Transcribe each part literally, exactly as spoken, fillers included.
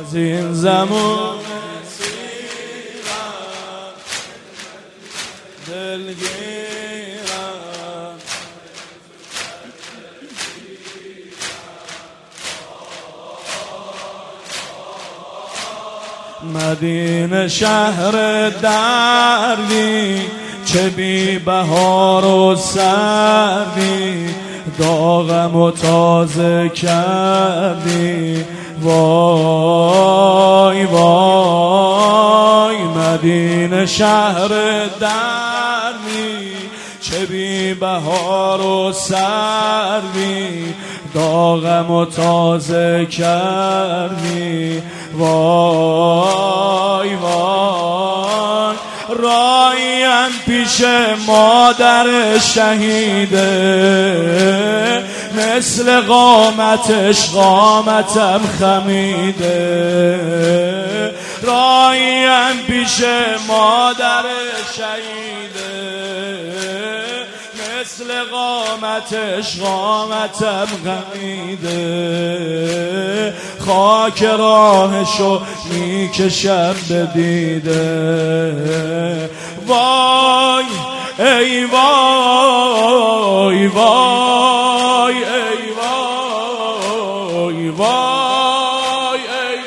از این زمان دلگیرم مدینه شهر دردی چه بی بهار و سردی داغم و تازه کردی وای وای مدینه شهر دردی چه بی بهار و سردی داغم و تازه کردی وای وای رایم پیش مادر شهیده مثل قامتش قامتم خمیده رایم پیش مادر شهیده مثل قامتش قامتم غمیده خاک راهشو میکشم به دیده وای ای وای وای ای وای وای ای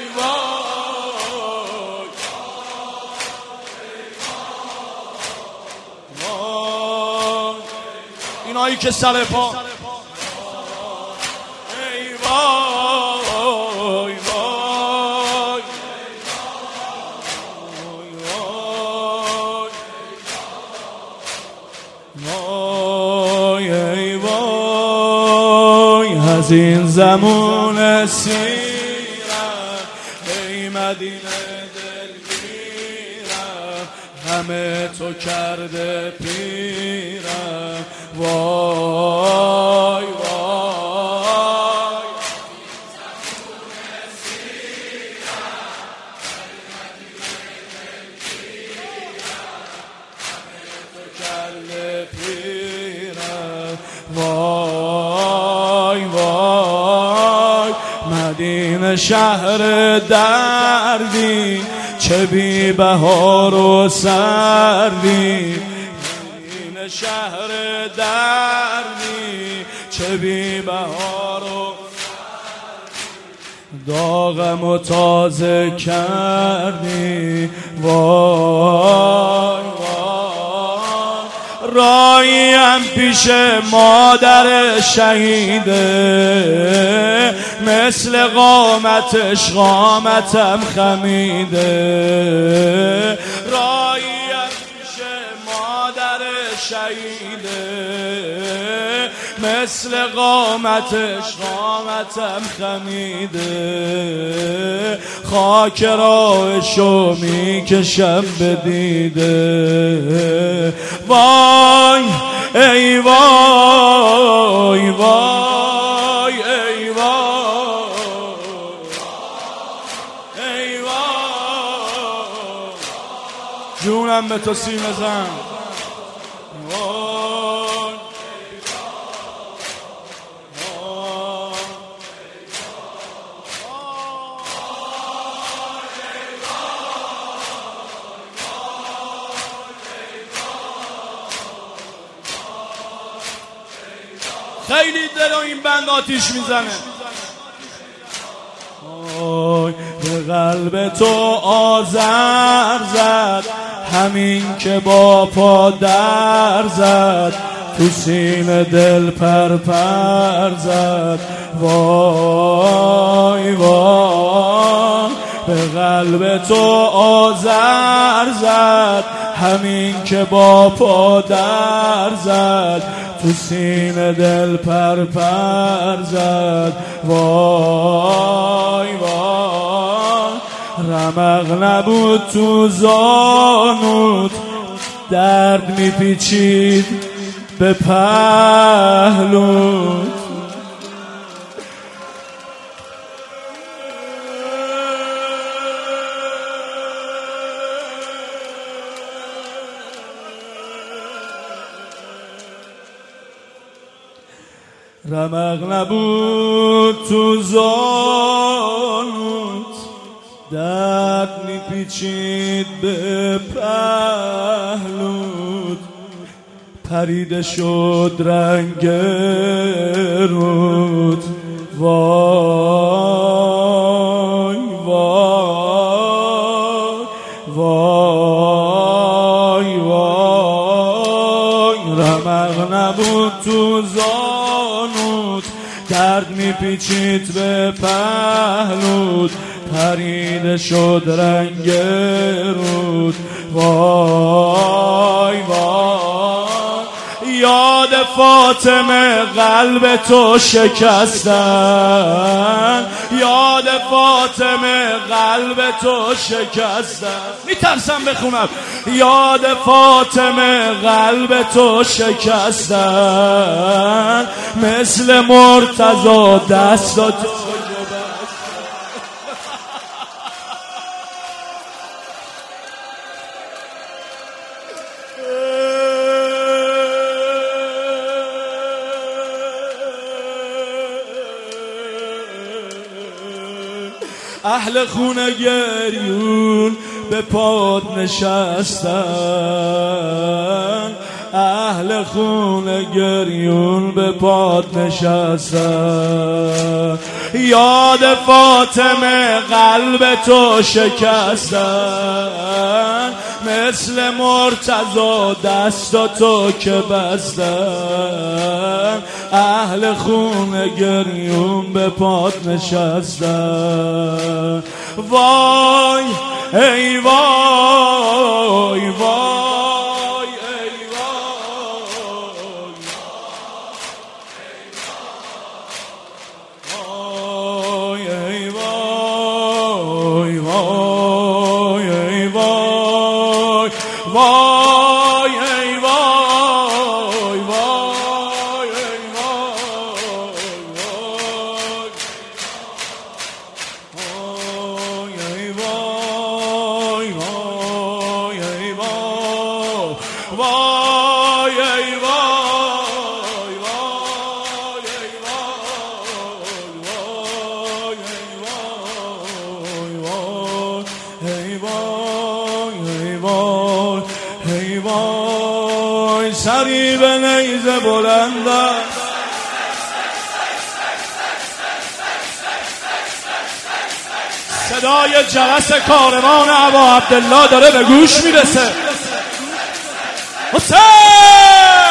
وای وای اینایی که سر پا ای وای وای وای ای وای از این زمان سیرم ای مدینه دلگیرم همه تو کرده پیرم وای وای کرده پیرم وای وای مدینه شهر دردی چه بی بهار و سردی مدینه شهر دردی چه بی بهار و داغم و تازه کردی وای رایم پیش مادر شهیده مثل قامتش قامتم خمیده رایم پیش مادر شهیده مثل قامتش قامتم خمیده خاک راهشو میکشم به دیده وای ای وای وای ای وای ای وای جونم به تو سینه زن خیلی دل این بند آتیش میزنه وای به قلب تو آذر زد همین که با پا در زد تو سینه دل پر پر زد وای وای به قلب تو آذر زد همین که با پا در زد تو سینه دل پر پر زد وای وای رمق نبود تو زانوت درد میپیچید به پهلوت رمق نبود تو زانوت درد میپیچید به پهلود، پریده شد رنگ رود. وای وای وای وای، رمق نبود تو زانود، درد میپیچید به پهلود، پریده شد رنگ رود. وای وای، یاد فاطمه قلب تو شکستن، یاد فاطمه قلب تو شکستن. میترسم بخونم. یاد فاطمه قلب تو شکستن، مثل مرتضی دستاتو اهل خونه گریون به پاد نشستن، اهل خونه گریون به پاد نشستن. یاد فاطمه قلب تو شکستن، مثل مرتضی دستاتو که بستن، اهل خونه گریون به پاد نشستن. وای ای وای وای ای وای ای وای وای ای وای وای ای وای وای ای وای ای وای وای ای وای ای وای ای وای ای وای، سری به نیزه بلند است، صدای جرس کاروان ابا عبدالله داره به گوش میرسه. حسین